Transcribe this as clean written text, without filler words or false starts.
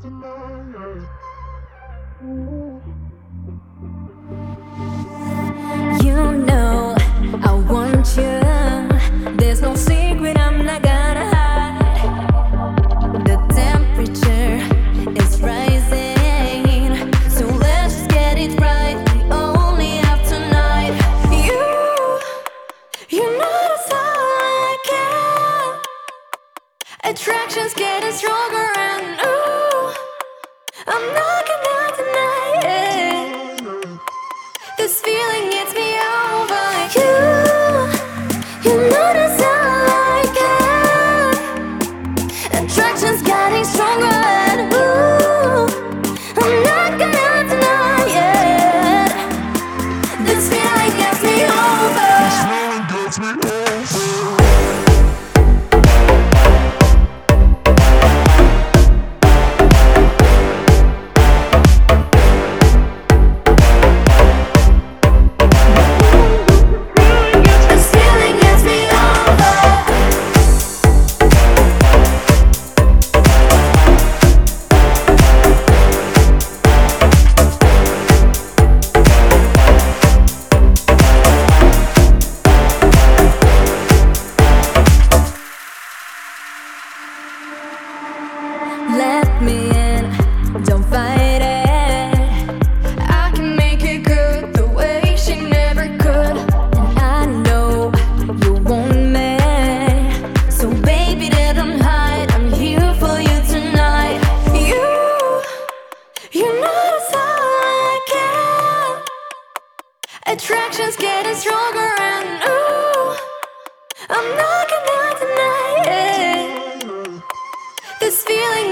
You know I want you. There's no secret I'm not gonna hide. The temperature is rising, so let's just get it right. We only have tonight. You know that's all I care. Attraction's getting stronger, and ooh, I'm not gonna deny it. This feeling gets me over. You know that's all I get. Attraction's getting stronger, and ooh, I'm not gonna deny it. This feeling gets me over. This feeling gets me over. Let me in, don't fight it. I can make it good the way she never could. And I know you want me, so baby, don't hide. I'm here for you tonight. You know that's all I care. Attraction's getting stronger, and ooh, I'm not gonna deny it. This feeling